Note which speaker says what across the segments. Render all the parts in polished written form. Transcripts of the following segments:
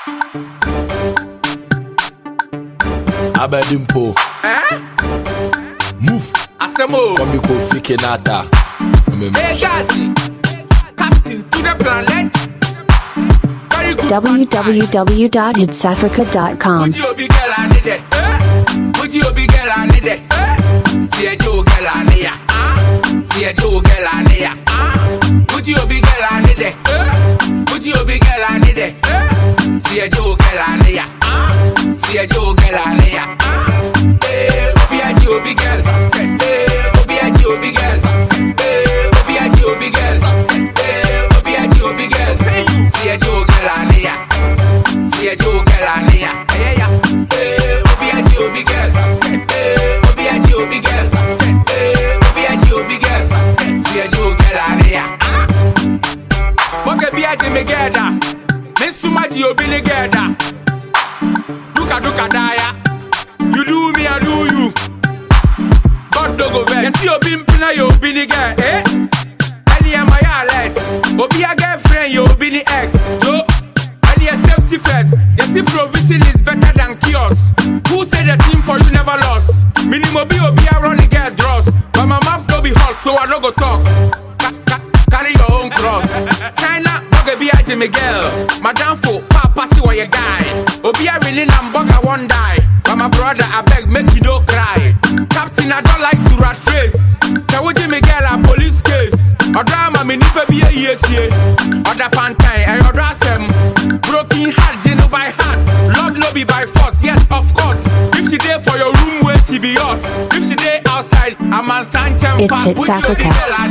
Speaker 1: Abedimpo. Move.
Speaker 2: Asemo.
Speaker 1: Come go fike nata.
Speaker 2: Hey Gazi, captain to the planet.
Speaker 3: www.hitsafrica.com.
Speaker 2: Would you be girl I need it? Would you be girl I need it? See a Joe girl I need ya. See a Joe girl I need ya. Would you be girl I need it? Would you be girl I need it? See a Joe girl I need ya. See a Joe girl I need ya. Hey, be a Joe big girl. Hey, be a Joe big girl. Hey, be a Joe big girl. Hey, be a Joe big girl. See a Joe girl I need ya. See a Joe girl I need ya. Hey, hey, be a Joe big girl. Hey, be a Joe big girl. Hey, be a Joe big girl. See a Joe girl I need ya. Moge be a Jimmy Gerda. Mesuma Joe Billy Gerda. Duka daya. You do me, I do you. God dogo vet. You see your bimpina, you be the girl, eh? Any am I alert? Obi a girlfriend, you be the ex. Joe, any a safety first. You see provision is better than chaos. Who said the team for you never lost? Minimum be obi a run the girl draws. But my mouth no be hot, so I don't go talk. Carry your own cross. China, bugger be a Jimmy girl. Madame for papa see what you guy. Obi a really nam bugger one die. But my brother, I beg, make you don't cry. Captain, I don't like to rat race. Tell Jimmy girl a police case. Or drama, me nipa be a yes, yeah. Or the pantai, and your drasem. Broken heart, you know by heart. Love no be by force, yes, of course. If she there for your room, where she be yours. If she there outside, I'm a Sanchez.
Speaker 3: It's Hits Africa.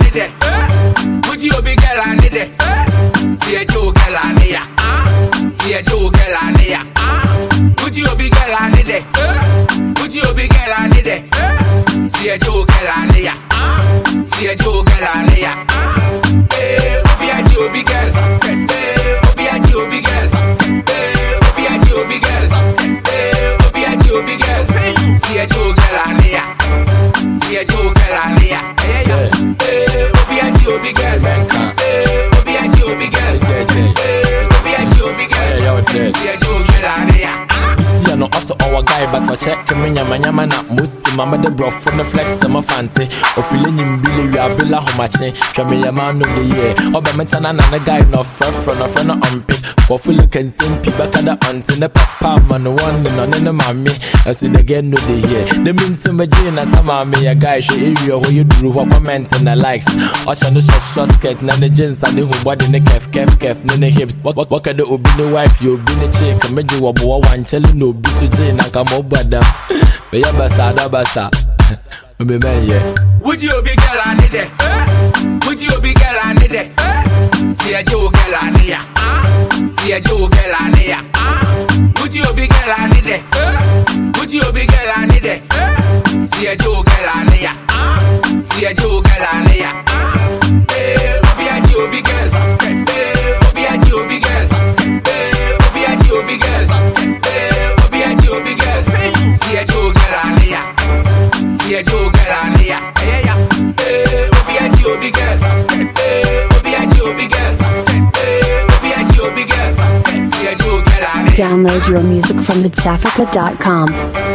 Speaker 2: Would you be girl, I need it? See a Joe girl, I need ya. See a Joe girl, I need ya. Would you be girl, I need it? Would you be girl, I need it? See a Joe girl, I need ya. See a Joe girl, I need ya. Hey, be a Joe big girl. Hey, be a Joe big girl. Hey, be a Joe big girl. Hey, be a Joe big girl. See a Joe girl, I need ya. See a Joe girl, I need ya. Hey, be a Joe big girl. Hey, be a Joe big girl. Hey, be a Joe big girl. See a Joe girl, I need ya.
Speaker 1: Yeah, no, also our guy, but I check me, nyama na musi, mama the bro from the flex, some fancy, or feeling in Billy, we are Billa Homache, Jamia man of the year, or by Machana and a guy, no friend, a friend, unpick, for full look and sing, people at the aunt in the papa, man, one and none in the mammy, I see the again no the year. The mean to my Jane as a mammy, a guy, she area where you do what comments and the likes, or shall the short skirt, none the jeans and the who body in the kef, none the hips, what can the be the wife, you be the chick, and made you a boy one chilling, no. Bisujin and come up with them. Be a basa. Be man, yeah.
Speaker 2: Would you be girl, I need it? Would you be girl, I need it? See a Joe girl, I need ya. See a Joe girl, I need ya. Would you be girl, I need it? Would you be girl, I need it? See a Joe girl, I need ya. See a Joe girl, I need ya. Hey, be a Joe big girl. Hey, be a Joe big girl. Hey, be a Joe big girl. Be a Joe big girl. See a Joe girl, I need ya. See a Joe girl, I need ya. Hey, be a Joe big girl. Be a Joe big girl. Be a Joe big girl. See a Joe girl, I need ya.
Speaker 3: Download your music from hitsafrica.com.